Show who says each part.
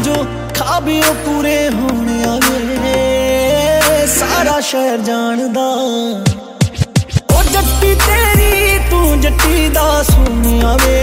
Speaker 1: जो खाबी ओ पूरे होने आवे सारा शहर जानदा ओ जट्टी तेरी तू जट्टी दा सुने आवे